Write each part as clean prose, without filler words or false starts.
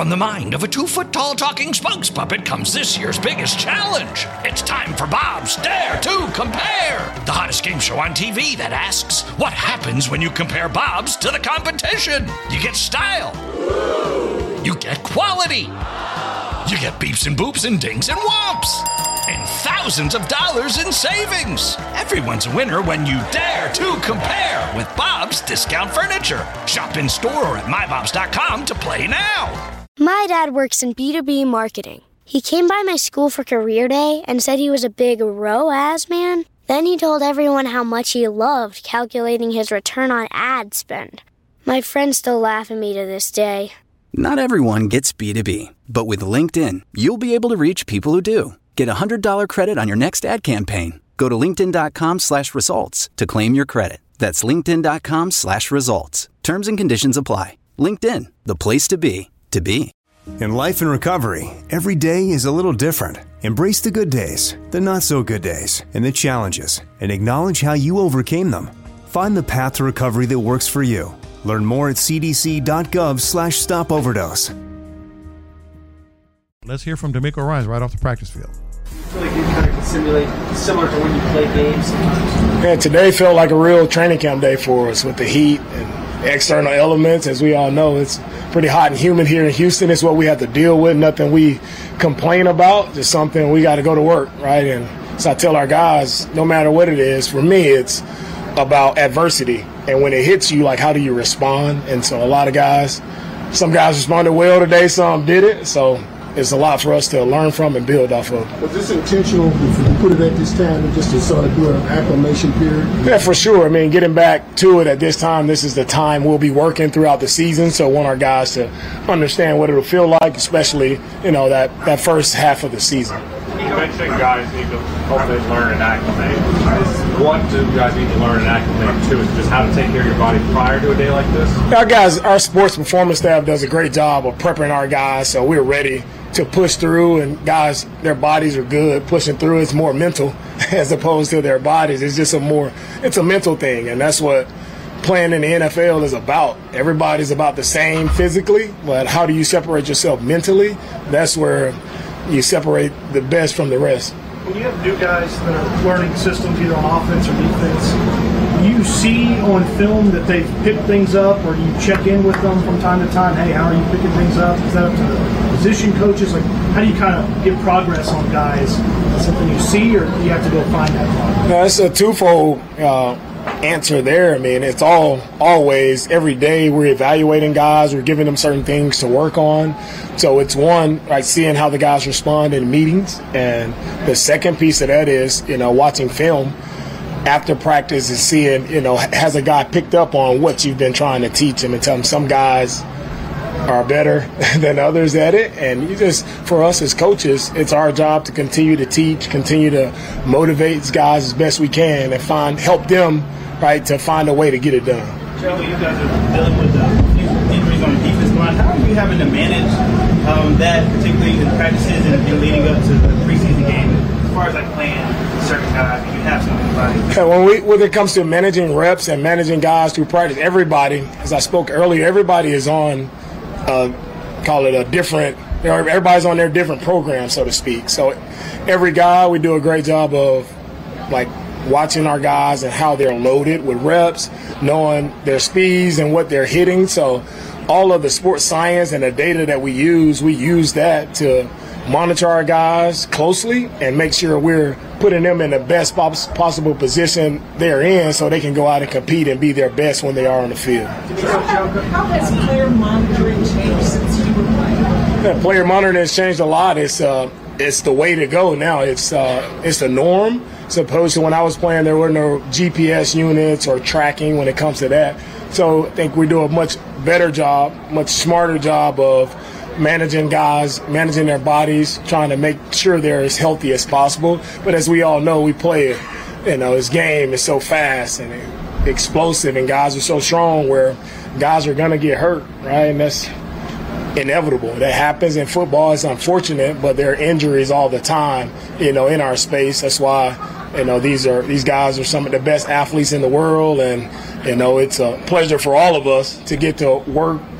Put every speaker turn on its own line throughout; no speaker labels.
from the mind of a 2-foot-tall talking spokes puppet comes this year's biggest challenge. It's time for Bob's Dare to Compare, the hottest game show on TV that asks, what happens when you compare Bobs to the competition? You get style. You get quality. You get beeps and boops and dings and whomps. And thousands of dollars in savings. Everyone's a winner when you dare to compare with Bob's Discount Furniture. Shop in store or at mybobs.com to play now.
My dad works in B2B marketing. He came by my school for career day and said he was a big ROAS man. Then he told everyone how much he loved calculating his return on ad spend. My friends still laugh at me to this day.
Not everyone gets B2B, but with LinkedIn, you'll be able to reach people who do. Get a $100 credit on your next ad campaign. Go to linkedin.com/results to claim your credit. That's linkedin.com/results. Terms and conditions apply. LinkedIn, the place to be, to be.
In life and recovery, every day is a little different. Embrace the good days, the not so good days, and the challenges, and acknowledge how you overcame them. Find the path to recovery that works for you. Learn more at cdc.gov/stopoverdose.
Let's hear from D'Amico Ryans right off the practice field.
Really good, kind of simulate similar to when you play games sometimes.
Yeah, today felt like a real training camp day for us with the heat and external elements. As we all know, it's pretty hot and humid here in Houston. It's what we have to deal with, nothing we complain about, just something we got to go to work, right? And so I tell our guys, no matter what it is, for me, it's about adversity. And when it hits you, like, how do you respond? And so a lot of guys, some guys responded well today, some didn't. So it's a lot for us to learn from and build off of.
Was this intentional if you put it at this time and just to sort of do an acclimation period?
Yeah, for sure. I mean, getting back to it at this time, this is the time we'll be working throughout the season. So I want our guys to understand what it'll feel like, especially, that first half of the season.
You mentioned guys need to hopefully learn and acclimate. What do guys need to learn and acclimate to? Is just how to take care of your body prior to a day like this?
Our sports performance staff does a great job of prepping our guys so we're ready to push through, and guys, their bodies are good. Pushing through is more mental as opposed to their bodies. It's just it's a mental thing, and that's what playing in the NFL is about. Everybody's about the same physically, but how do you separate yourself mentally? That's where you separate the best from the rest.
When you have new guys that are learning systems either on offense or defense, do you see on film that they've picked things up, or do you check in with them from time to time? Hey, how are you picking things up? Is that up to the position coaches? Like, how do you kind of get progress on guys? Is that something you see, or do you have to go find that progress?
No, it's a twofold answer there. I mean, it's always every day we're evaluating guys, we're giving them certain things to work on. So it's one, like, seeing how the guys respond in meetings, and the second piece of that is, watching film after practice and seeing, has a guy picked up on what you've been trying to teach him, and tell him some guys are better than others at it. And for us as coaches, it's our job to continue to teach, continue to motivate these guys as best we can, and help them, right, to find a way to get it done.
Joey, you guys are dealing with injuries on the defensive line. How are you having to manage that, particularly in practices and leading up to the preseason game, as far as like playing certain guys? You have something about it.
Yeah, when it comes to managing reps and managing guys through practice, everybody, as I spoke earlier, everybody is on everybody's on their different program, so to speak. So every guy, we do a great job of, like, watching our guys and how they're loaded with reps, knowing their speeds and what they're hitting. So all of the sports science and the data that we use that to monitor our guys closely and make sure we're putting them in the best possible position they're in so they can go out and compete and be their best when they are on the field.
How has player monitoring changed since you were playing?
Yeah, player monitoring has changed a lot. It's the way to go now. It's the norm. As opposed to when I was playing, there were no GPS units or tracking when it comes to that. So I think we do a much better job, much smarter job of managing guys, managing their bodies, trying to make sure they're as healthy as possible. But as we all know, we play, this game is so fast and explosive, and guys are so strong where guys are going to get hurt, right? And that's inevitable. That happens in football. It's unfortunate, but there are injuries all the time, in our space. That's why, these guys are some of the best athletes in the world, and, it's a pleasure for all of us to get to work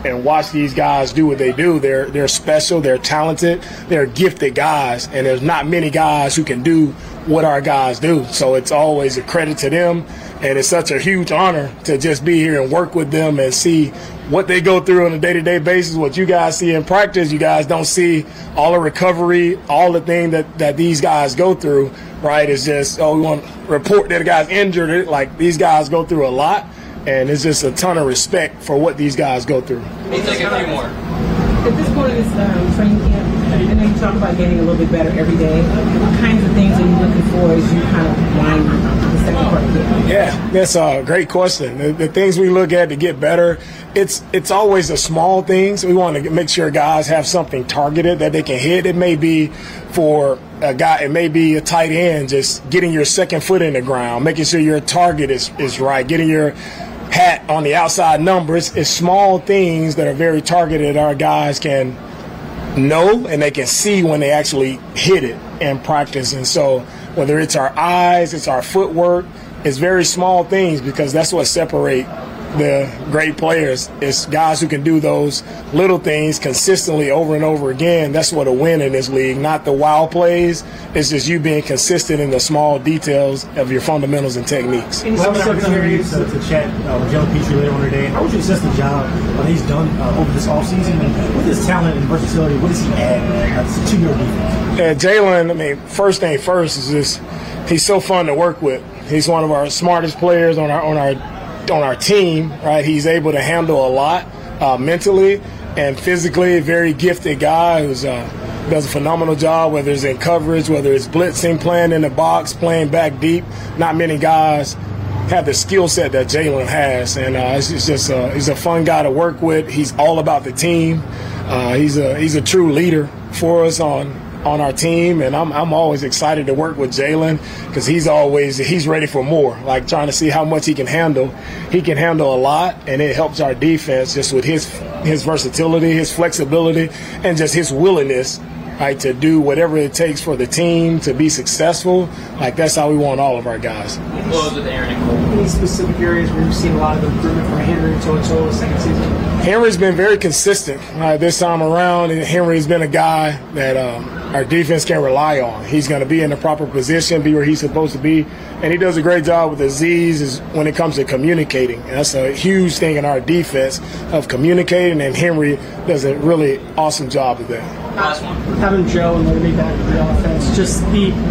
and watch these guys do what they do. They're special, they're talented, they're gifted guys, and there's not many guys who can do what our guys do. So it's always a credit to them, and it's such a huge honor to just be here and work with them and see what they go through on a day-to-day basis. What you guys see in practice, you guys don't see all the recovery, all the thing that these guys go through, right? It's just, we want to report that a guy's injured. Like, these guys go through a lot, and it's just a ton of respect for what these guys go through.
We'll take a few more.
At this point in this training camp, I know you talk about getting a little bit better every day. What kinds of things are you looking for as you kind of wind the second part of the game?
Yeah, that's a great question. The things we look at to get better, it's always the small things. We want to make sure guys have something targeted that they can hit. It may be for a guy, it may be a tight end, just getting your second foot in the ground, making sure your target is right, getting your hat on the outside numbers. It's small things that are very targeted our guys can know and they can see when they actually hit it in practice. And so whether it's our eyes, it's our footwork, it's very small things, because that's what separate the great players. It's guys who can do those little things consistently over and over again. That's what a win in this league, not the wow plays. It's just you being consistent in the small details of your fundamentals and techniques.
We'll have an opportunity to chat with Jalen Petrie later on today. How would you assess the job that he's done over this offseason? And with his talent and versatility, what does he add to your defense?
Yeah, Jalen, I mean, first thing first is just he's so fun to work with. He's one of our smartest players on our team, right? He's able to handle a lot mentally and physically. Very gifted guy who's does a phenomenal job, whether it's in coverage, whether it's blitzing, playing in the box, playing back deep. Not many guys have the skill set that Jalen has, and it's just he's a fun guy to work with. He's all about the team. He's a true leader for us on our team, and I'm always excited to work with Jalen, because he's ready for more, like trying to see how much he can handle. He can handle a lot, and it helps our defense just with his versatility, his flexibility, and just his willingness, right, to do whatever it takes for the team to be successful. Like, that's how we want all of our guys.
Close with Aaron and Cole.
Any specific areas where you've seen a lot of improvement from Henry To'oTo'o the second season?
Henry's been very consistent this time around, and Henry's been a guy that our defense can rely on. He's going to be in the proper position, be where he's supposed to be, and he does a great job with the Z's when it comes to communicating. And that's a huge thing in our defense, of communicating, and Henry does a really awesome job of that.
Last one.
Having Joe and Larry back in the offense, just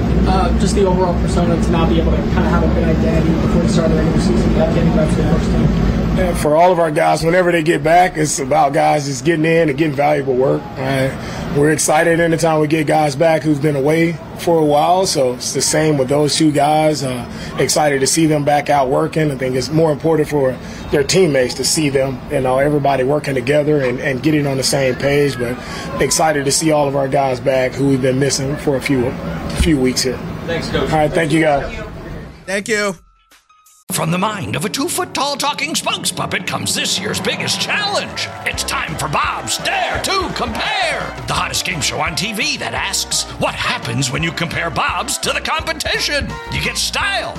the overall persona to not be able to kind of have a good identity before the start of the regular season, without getting back to the first team.
And for all of our guys, whenever they get back, it's about guys just getting in and getting valuable work. We're excited anytime we get guys back who've been away for a while, so it's the same with those two guys. Excited to see them back out working. I think it's more important for their teammates to see them, everybody working together and getting on the same page. But excited to see all of our guys back who we've been missing for a few weeks here.
Thanks, Coach.
All right, thank you, guys.
Thank you.
From the mind of a 2-foot-tall talking spokes puppet comes this year's biggest challenge. It's time for Bob's Dare to Compare, the hottest game show on TV that asks, what happens when you compare Bob's to the competition? You get style.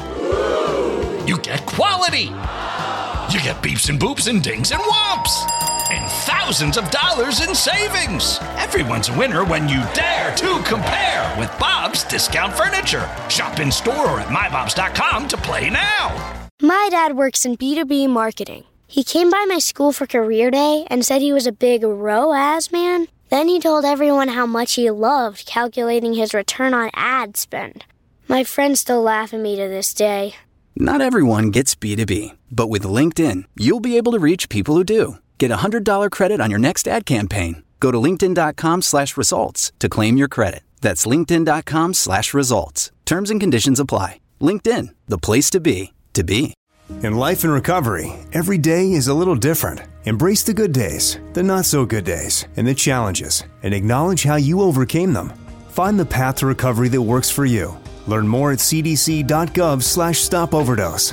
You get quality. You get beeps and boops and dings and whomps. And thousands of dollars in savings. Everyone's a winner when you dare to compare with Bob's Discount Furniture. Shop in store or at mybobs.com to play now.
My dad works in B2B marketing. He came by my school for career day and said he was a big ROAS man. Then he told everyone how much he loved calculating his return on ad spend. My friends still laugh at me to this day.
Not everyone gets B2B, but with LinkedIn, you'll be able to reach people who do. Get a $100 credit on your next ad campaign. Go to linkedin.com/results to claim your credit. That's linkedin.com/results. Terms and conditions apply. LinkedIn, the place to be, to be.
In life and recovery, every day is a little different. Embrace the good days, the not so good days, and the challenges, and acknowledge how you overcame them. Find the path to recovery that works for you. Learn more at cdc.gov/stopoverdose.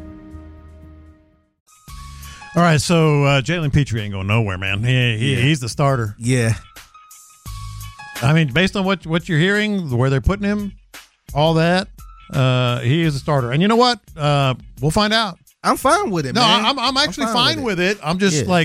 All right, so Jalen Petrie ain't going nowhere, man. He's the starter.
Yeah.
I mean, based on what you're hearing, where they're putting him, all that, he is a starter. And you know what? We'll find out.
I'm fine with it, man.
No, I'm actually fine with it. I'm just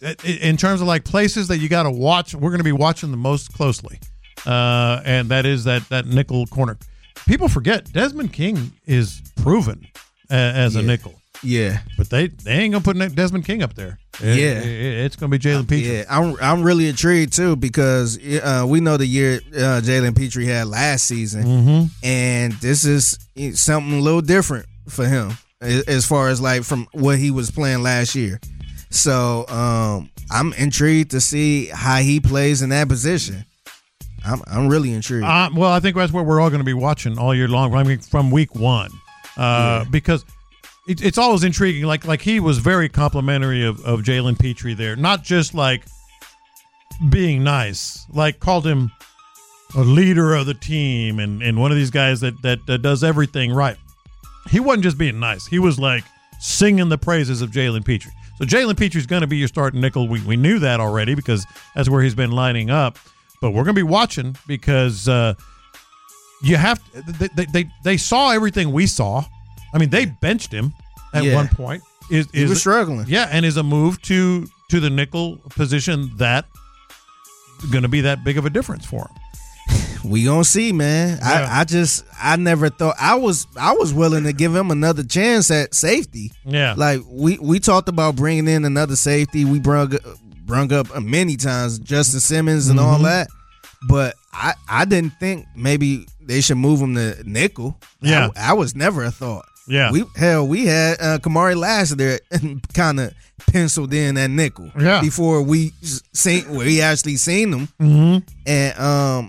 in terms of like places that you got to watch, we're going to be watching the most closely, and that is that nickel corner. People forget Desmond King is proven as a nickel.
Yeah,
but they ain't gonna put Desmond King up there. It's gonna be Jalen Petrie.
Yeah, I'm really intrigued too because we know the year Jalen Petrie had last season, and this is something a little different for him as far as like from what he was playing last year. So I'm intrigued to see how he plays in that position. I'm really intrigued.
Well, I think that's what we're all going to be watching all year long. I mean, from week one, because it's always intriguing. Like he was very complimentary of Jalen Petrie there, not just like being nice, like called him a leader of the team and one of these guys that does everything right. He wasn't just being nice. He was like singing the praises of Jalen Petrie. So Jalen Petrie's going to be your starting nickel. We knew that already because that's where he's been lining up. But we're going to be watching because you have to, they saw everything we saw. I mean, they benched him at one point.
He was struggling.
Yeah, and is a move to the nickel position that going to be that big of a difference for him.
We gonna see, man. Yeah. I never thought I was willing to give him another chance at safety.
Yeah,
like we talked about bringing in another safety. We brung up many times Justin Simmons and all that, but I didn't think maybe they should move him to nickel.
Yeah,
I was never a thought.
Yeah,
we had Kamari Lassiter kind of penciled in at nickel.
Yeah,
before we actually seen him. And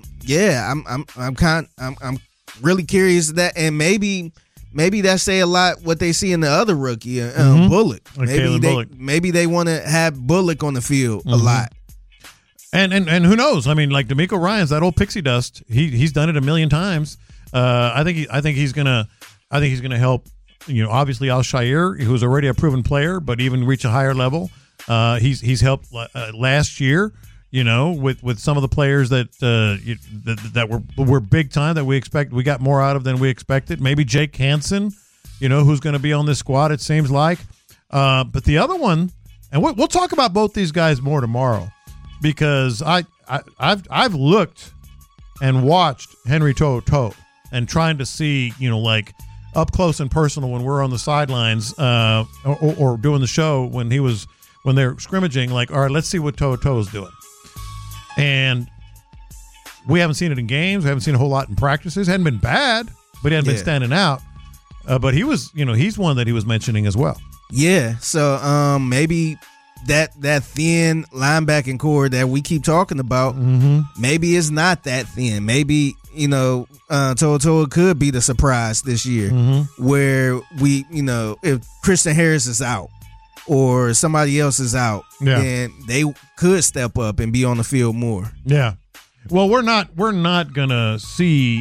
I'm really curious of that, and maybe that say a lot what they see in the other rookie, Bullock. Maybe they want to have Bullock on the field a lot.
And who knows? I mean, like DeMeco Ryans, that old pixie dust. He's done it a million times. I think he's gonna help. Obviously Al-Shaair, who's already a proven player, but even reach a higher level. He's helped last year. With some of the players that were big time that we got more out of than we expected. Maybe Jake Hansen, who's going to be on this squad. It seems like, but the other one, and we'll talk about both these guys more tomorrow, because I've looked and watched Henry To'oTo'o and trying to see like up close and personal when we're on the sidelines or doing the show when they're scrimmaging. Like, all right, let's see what To'oTo'o is doing. And we haven't seen it in games. We haven't seen a whole lot in practices. Hadn't been bad, but he hadn't been standing out. But he was, he's one that he was mentioning as well.
Yeah. So maybe that thin linebacking core that we keep talking about, maybe it's not that thin. Maybe, To'oTo'o could be the surprise this year where we, if Christian Harris is out, or somebody else is out, and they could step up and be on the field more.
Yeah. Well, we're not gonna see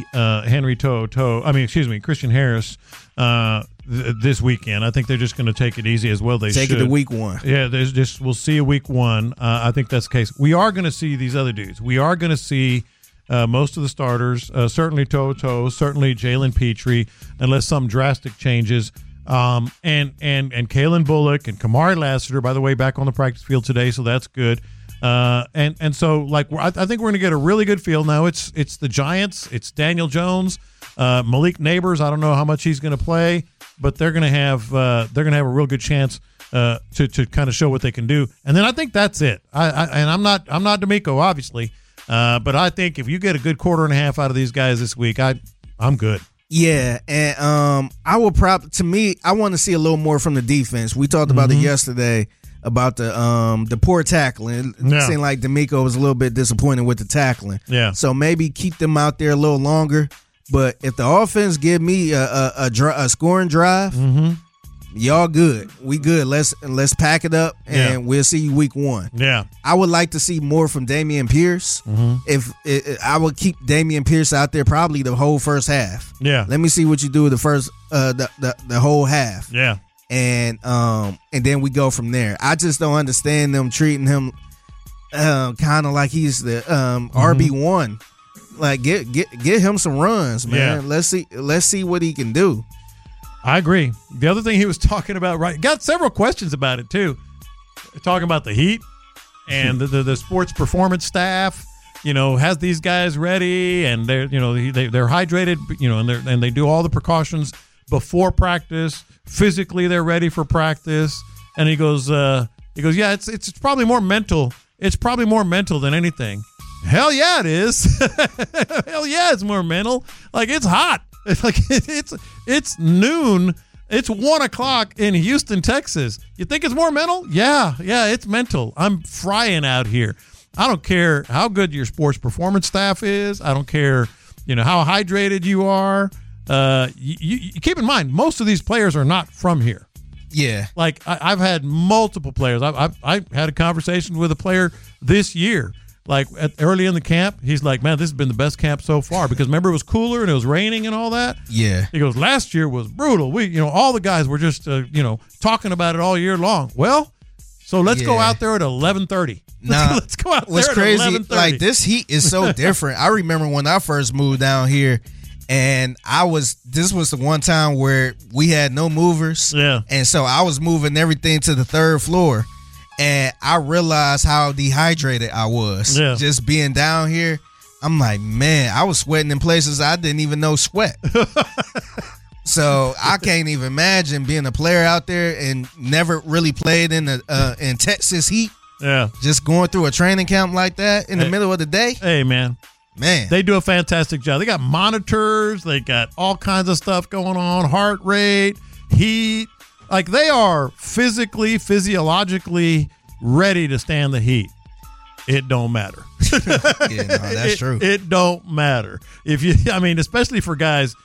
Christian Harris this weekend. I think they're just gonna take it easy as well. They
take
should.
It to week one.
Yeah, we'll see a week one. I think that's the case. We are gonna see these other dudes. We are gonna see most of the starters. Certainly To'oTo'o, certainly Jalen Petrie, unless some drastic changes. And Kalen Bullock and Kamari Lassiter, by the way, back on the practice field today, so that's good. And so like I think we're going to get a really good feel now. It's the Giants, it's Daniel Jones, Malik Neighbors. I don't know how much he's going to play, but they're going to have a real good chance to kind of show what they can do. And then I think that's it. I'm not DeMeco, obviously, but I think if you get a good quarter and a half out of these guys this week, I'm good.
Yeah, and I want to see a little more from the defense. We talked about it yesterday about the poor tackling. It seemed like DeMeco was a little bit disappointed with the tackling.
Yeah.
So maybe keep them out there a little longer. But if the offense give me a scoring drive, y'all good. We good. Let's pack it up, and we'll see you week one.
Yeah.
I would like to see more from Dameon Pierce. If I would keep Dameon Pierce out there probably the whole first half.
Yeah.
Let me see what you do with the first the whole half.
Yeah.
And then we go from there. I just don't understand them treating him kind of like he's the RB1. Like get him some runs, man.
Yeah.
Let's see what he can do.
I agree. The other thing he was talking about, right? Got several questions about it too. Talking about the heat. and the sports performance staff, has these guys ready, and they're they're hydrated, and they do all the precautions before practice. Physically, they're ready for practice. And he goes, yeah, it's probably more mental. It's probably more mental than anything. Hell yeah, it is. Hell yeah, it's more mental. Like, it's hot. It's like it's noon. It's 1:00 in Houston, Texas. You think it's more mental? Yeah, it's mental. I'm frying out here. I don't care how good your sports performance staff is. I don't care, how hydrated you are. You keep in mind, most of these players are not from here.
Yeah.
Like, I've had multiple players. I had a conversation with a player this year. Like, early in the camp, he's like, man, this has been the best camp so far. Because remember, it was cooler and it was raining and all that?
Yeah.
He goes, last year was brutal. We, all the guys were just, talking about it all year long. Well, so let's go out there at 11:30. Let's go out there at 11:30.
Like, this heat is so different. I remember when I first moved down here, and this was the one time where we had no movers.
Yeah.
And so I was moving everything to the 3rd floor, and I realized how dehydrated I was.
Yeah.
Just being down here. I'm like, man, I was sweating in places I didn't even know sweat. So I can't even imagine being a player out there and never really played in Texas heat.
Yeah.
Just going through a training camp like that in the middle of the day.
Hey, man. They do a fantastic job. They got monitors. They got all kinds of stuff going on, heart rate, heat. Like, they are physically, physiologically ready to stand the heat. It don't matter.
Yeah, no, that's true.
It don't matter. Especially for guys,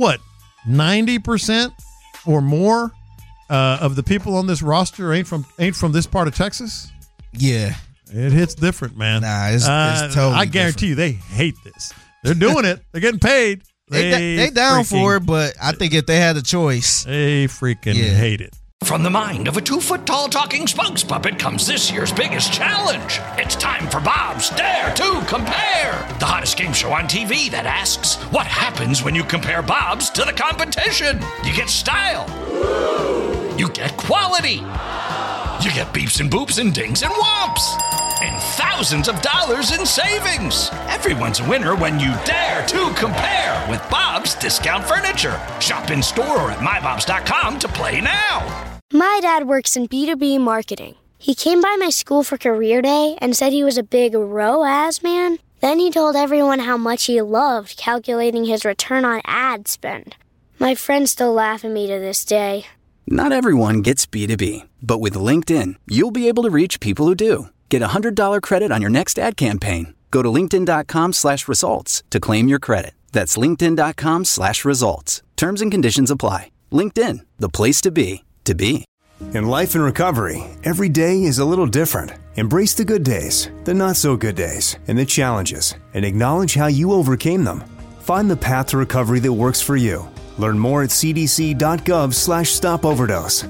90% or more of the people on this roster ain't from this part of Texas?
Yeah.
It hits different, man.
Nah, it's totally
I guarantee you they hate this. They're doing it. They're getting paid.
They down for it, but I think if they had a choice,
they freaking hate it.
From the mind of a 2-foot-tall talking spokes puppet comes this year's biggest challenge. It's time for Bob's Dare to Compare, the hottest game show on TV that asks, what happens when you compare Bob's to the competition? You get style. You get quality. You get beeps and boops and dings and whomps. And thousands of dollars in savings. Everyone's a winner when you dare to compare with Bob's Discount Furniture. Shop in store or at mybobs.com to play now.
My dad works in B2B marketing. He came by my school for career day and said he was a big ROAS man. Then he told everyone how much he loved calculating his return on ad spend. My friends still laugh at me to this day.
Not everyone gets B2B, but with LinkedIn, you'll be able to reach people who do. Get a $100 credit on your next ad campaign. Go to linkedin.com/results to claim your credit. That's linkedin.com/results. Terms and conditions apply. LinkedIn, the place to be, to be.
In life and recovery, every day is a little different. Embrace the good days, the not so good days, and the challenges, and acknowledge how you overcame them. Find the path to recovery that works for you. Learn more at cdc.gov/stopoverdose.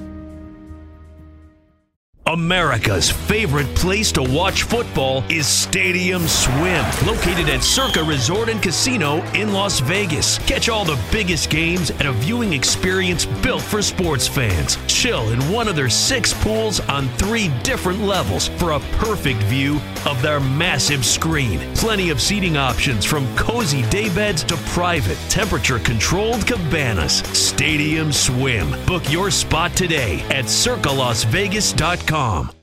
America's favorite place to watch football is Stadium Swim, located at Circa Resort and Casino in Las Vegas. Catch all the biggest games at a viewing experience built for sports fans. Chill in one of their 6 pools on 3 different levels for a perfect view of their massive screen. Plenty of seating options from cozy daybeds to private, temperature-controlled cabanas. Stadium Swim. Book your spot today at circalasvegas.com.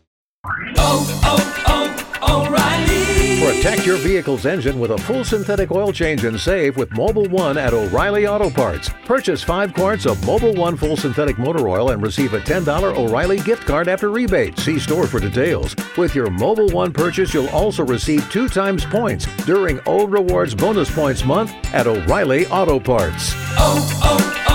O'Reilly. Protect your vehicle's engine with a full synthetic oil change and save with Mobil 1 at O'Reilly Auto Parts. Purchase 5 quarts of Mobil 1 full synthetic motor oil and receive a $10 O'Reilly gift card after rebate. See store for details. With your Mobil 1 purchase, you'll also receive 2 times points during O Rewards Bonus Points Month at O'Reilly Auto Parts.